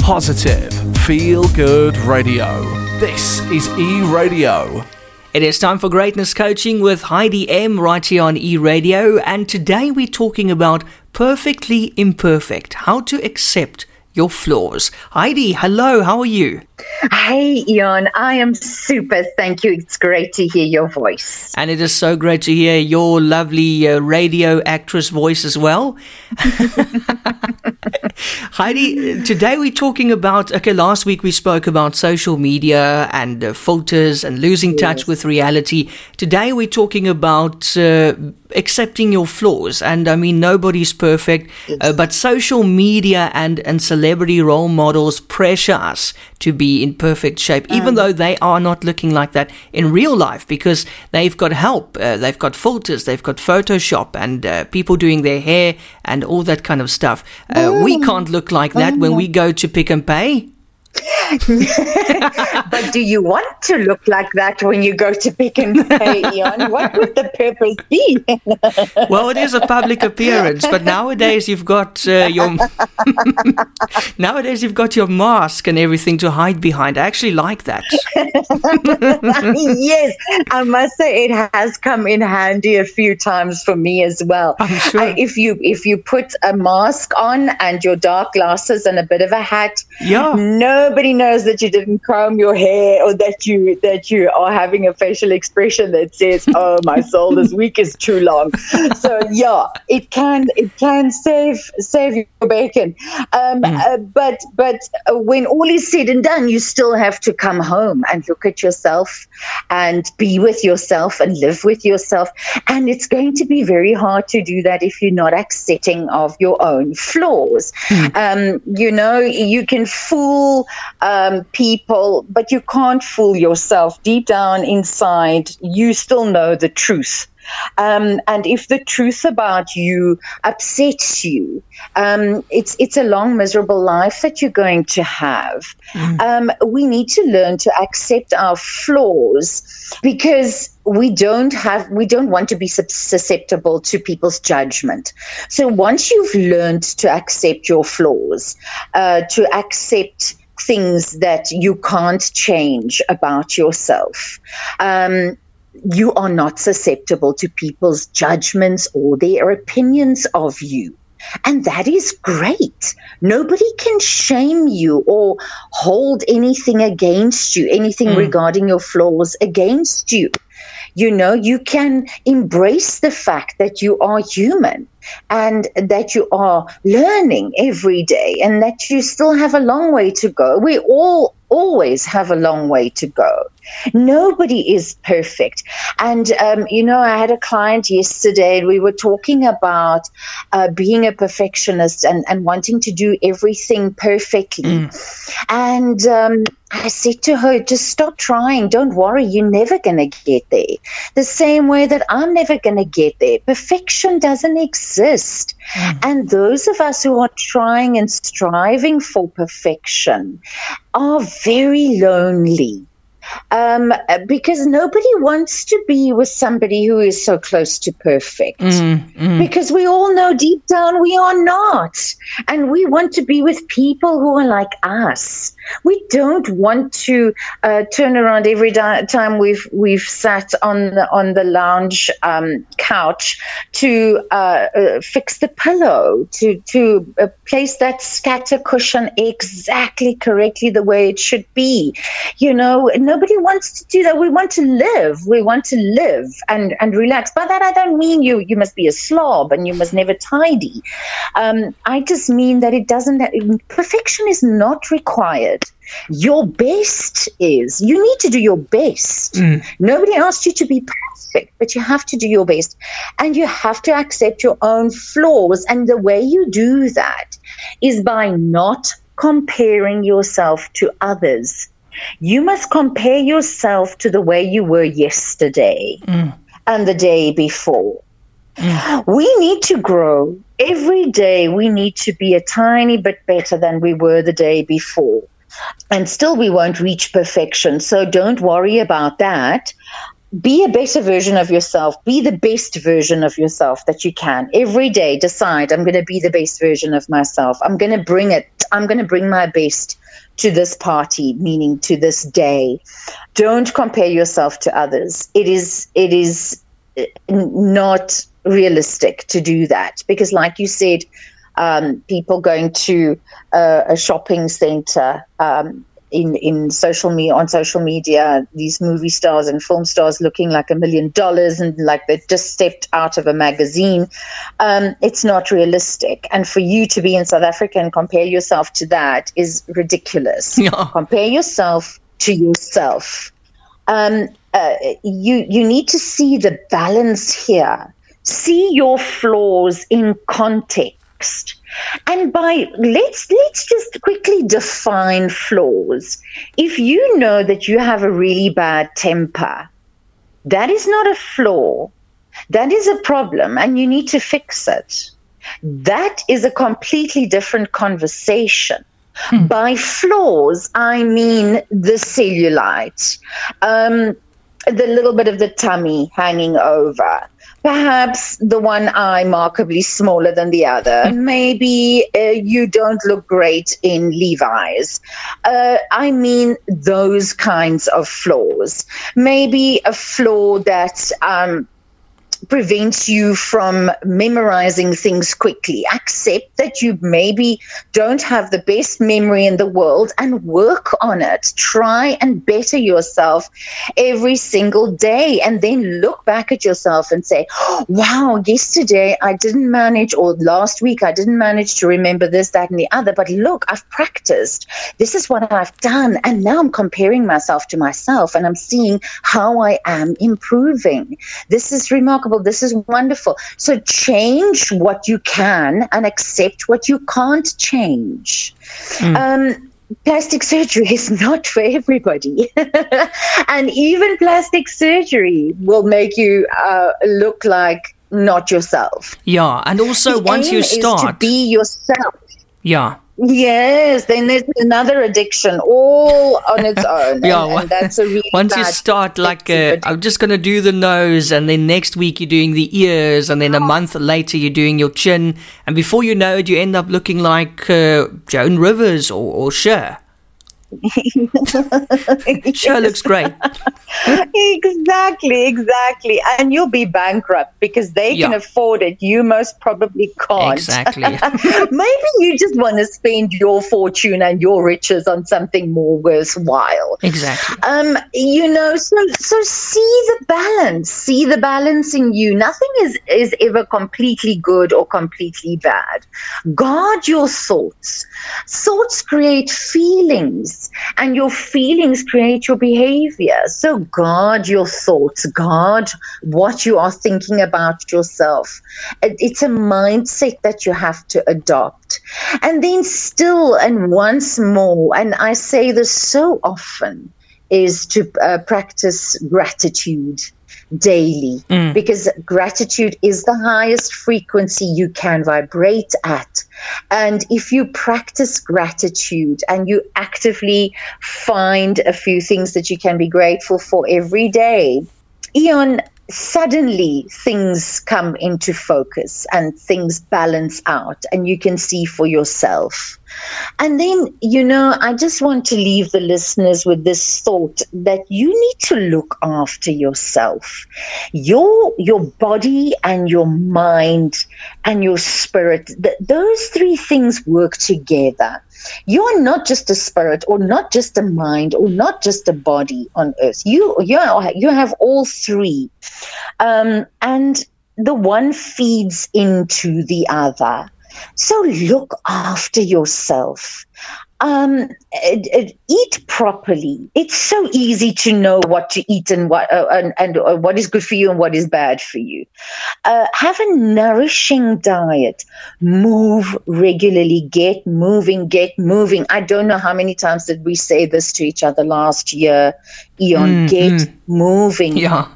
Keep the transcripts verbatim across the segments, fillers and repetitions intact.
Positive, feel-good radio. This is E-Radio. It is time for Greatness Coaching with Heidi M. right here on E-Radio. And today we're talking about perfectly imperfect, how to accept your flaws. Heidi, hello, how are you? Hey, Ian, I am super. Thank you. It's great to hear your voice. And it is so great to hear your lovely uh, radio actress voice as well. Heidi, today we're talking about, okay, last week we spoke about social media and uh, filters and losing yes. touch with reality. Today we're talking about uh, accepting your flaws. And I mean, nobody's perfect, yes. uh, but social media and, and celebrity role models pressure us to be in perfect shape, even um, though they are not looking like that in real life, because they've got help, uh, they've got filters, they've got Photoshop and uh, people doing their hair and all that kind of stuff. Uh, we can't look like that when we go to Pick and Pay. But do you want to look like that when you go to Pick and Pay, Ian? What would the purpose be? Well, it is a public appearance, but nowadays you've got uh, your nowadays you've got your mask and everything to hide behind. I actually like that. Yes, I must say it has come in handy a few times for me as well. I'm sure. Uh, if you if you put a mask on and your dark glasses and a bit of a hat, yeah, no. Nobody knows that you didn't comb your hair or that you that you are having a facial expression that says, "Oh, my soul this week is too long." So yeah, it can it can save save your bacon. Um, mm. uh, but but uh, when all is said and done, you still have to come home and look at yourself and be with yourself and live with yourself. And it's going to be very hard to do that if you're not accepting of your own flaws. Mm. Um, you know, you can fool Um, people, but you can't fool yourself. Deep down inside, you still know the truth. Um, and if the truth about you upsets you, um, it's it's a long, miserable life that you're going to have. Mm. Um, we need to learn to accept our flaws because we don't have we don't want to be susceptible to people's judgment. So once you've learned to accept your flaws, uh, to accept things that you can't change about yourself, um, you are not susceptible to people's judgments or their opinions of you. And that is great. Nobody can shame you or hold anything against you, anything mm. regarding your flaws against you. You know, you can embrace the fact that you are human and that you are learning every day and that you still have a long way to go. We all always have a long way to go. Nobody is perfect. And, um, you know, I had a client yesterday and we were talking about uh, being a perfectionist and, and wanting to do everything perfectly. Mm. And um, I said to her, just stop trying. Don't worry. You're never going to get there. The same way that I'm never going to get there. Perfection doesn't exist. Mm. And those of us who are trying and striving for perfection are very lonely. Um, because nobody wants to be with somebody who is so close to perfect. Mm, mm. Because we all know deep down we are not. And we want to be with people who are like us. We don't want to uh, turn around every di- time we've we've sat on the on the lounge um, couch to uh, uh, fix the pillow, to to uh, place that scatter cushion exactly correctly the way it should be. You know, nobody wants to do that. We want to live. We want to live and, and relax. By that, I don't mean you you must be a slob and you must never tidy. Um, I just mean that it doesn't. Perfection is not required. Your best is. You need to do your best. Mm. Nobody asked you to be perfect, but you have to do your best. And you have to accept your own flaws. And the way you do that is by not comparing yourself to others. You must compare yourself to the way you were yesterday mm. and the day before. Mm. We need to grow. Every day we need to be a tiny bit better than we were the day before. And still we won't reach perfection. So don't worry about that. be a better version of yourself. Be the best version of yourself that you can. Every day, decide, I'm going to be the best version of myself. I'm going to bring it. I'm going to bring my best to this party, meaning to this day. Don't compare yourself to others. It is, it is not realistic to do that, because like you said, um, people going to uh, a shopping center, um, in, in social media, on social media, these movie stars and film stars looking like a million dollars and like they just stepped out of a magazine. Um, it's not realistic. And for you to be in South Africa and compare yourself to that is ridiculous. Yeah. Compare yourself to yourself. Um, uh, you, you need to see the balance here. See your flaws in context. And by let's let's just quickly define flaws. If you know that you have a really bad temper, that is not a flaw. That is a problem, and you need to fix it. That is a completely different conversation. Hmm. By flaws, I mean the cellulite, um, the little bit of the tummy hanging over. Perhaps the one eye markedly smaller than the other. Maybe uh, you don't look great in Levi's. Uh, I mean those kinds of flaws. Maybe a flaw that um, prevents you from memorizing things quickly. Accept that you maybe don't have the best memory in the world and work on it. Try and better yourself every single day, and then look back at yourself and say, oh, wow, yesterday I didn't manage, or last week I didn't manage to remember this, that, and the other, but look, I've practiced. This is what I've done, and now I'm comparing myself to myself, and I'm seeing how I am improving. This is remarkable. This is wonderful. So change what you can and accept what you can't change. Mm. Um, plastic surgery is not for everybody. And even plastic surgery will make you uh, look like not yourself. Yeah, and also the once aim you start... is to be yourself. Yeah. Yes, then there's another addiction all on its own. Yeah, and, and that's a really once bad you start like, uh, I'm just going to do the nose, and then next week you're doing the ears, and then a month later you're doing your chin, and before you know it, you end up looking like uh, Joan Rivers or, or Cher. Sure looks great. Exactly, exactly. And you'll be bankrupt because they yeah. can afford it. You most probably can't. Exactly. Maybe you just want to spend your fortune and your riches on something more worthwhile. Exactly. Um, you know, so so see the balance. See the balance in you. Nothing is, is ever completely good or completely bad. Guard your thoughts. Thoughts create feelings, and your feelings create your behavior. So guard your thoughts, guard what you are thinking about yourself. It's a mindset that you have to adopt. And then still, and once more, and I say this so often, is to uh, practice gratitude daily, mm. because gratitude is the highest frequency you can vibrate at. And if you practice gratitude and you actively find a few things that you can be grateful for every day, Eon, suddenly things come into focus and things balance out and you can see for yourself. And then, you know, I just want to leave the listeners with this thought that you need to look after yourself. Your your body and your mind and your spirit, th- those three things work together. You're not just a spirit or not just a mind or not just a body on earth. You, you, you have all three. Um, and the one feeds into the other. So look after yourself. Um, it, it, eat properly. It's so easy to know what to eat and what uh, and, and uh, what is good for you and what is bad for you. Uh, have a nourishing diet. Move regularly. Get moving. Get moving. I don't know how many times did we say this to each other last year, Eon. Mm, get mm. moving. Yeah.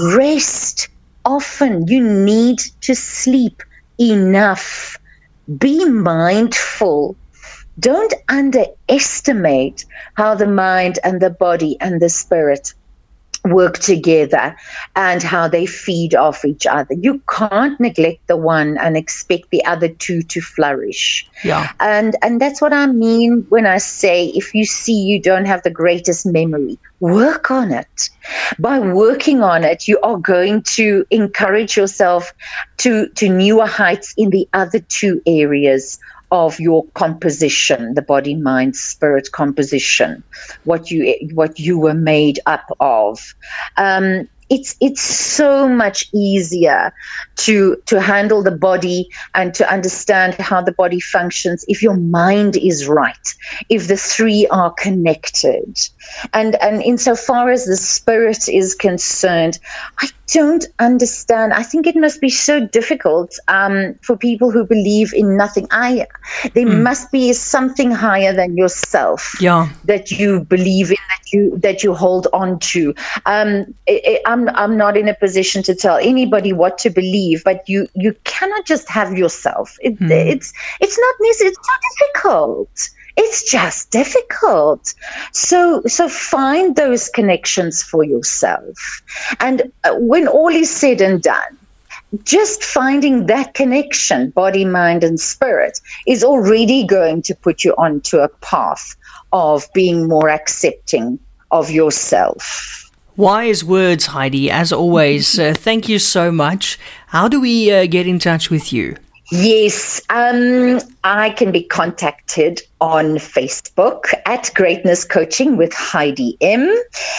Rest often. You need to sleep enough. Be mindful. Don't underestimate how the mind and the body and the spirit work together and how they feed off each other. You can't neglect the one and expect the other two to flourish. Yeah. And and that's what I mean when I say, if you see you don't have the greatest memory, work on it. By working on it, you are going to encourage yourself to, to newer heights in the other two areas of your composition, the body, mind, spirit composition, what you what you were made up of. Um, it's it's so much easier to to handle the body and to understand how the body functions if your mind is right, if the three are connected. And and insofar as the spirit is concerned, I don't understand. I think it must be so difficult um, for people who believe in nothing. I there mm. must be something higher than yourself yeah. that you believe in, that you that you hold on to. Um, it, it, I'm I'm not in a position to tell anybody what to believe, but you you cannot just have yourself. It, mm. It's it's not necessary. It's not difficult. It's just difficult. So, so find those connections for yourself. And when all is said and done, just finding that connection, body, mind, and spirit, is already going to put you onto a path of being more accepting of yourself. Wise words, Heidi, as always. Uh, thank you so much. How do we uh, get in touch with you? Yes, um, I can be contacted on Facebook at Greatness Coaching with Heidi M,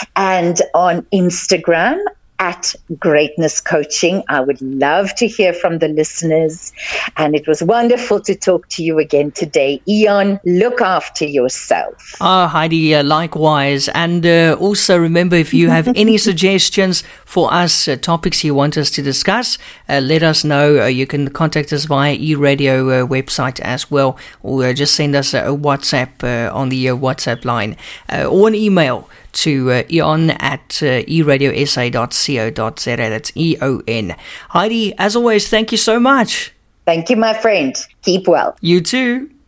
and on Instagram at Greatness Coaching. I would love to hear from the listeners, and it was wonderful to talk to you again today. Eon, look after yourself. Ah, Heidi, uh, likewise. And uh, also remember, if you have any suggestions for us, uh, topics you want us to discuss, uh, let us know. Uh, you can contact us via eRadio uh, website as well, or uh, just send us a WhatsApp uh, on the uh, WhatsApp line, uh, or an email to uh, eon at uh, eradiosa dot co dot za. That's E O N. Heidi, as always, thank you so much. Thank you, my friend. Keep well. You too.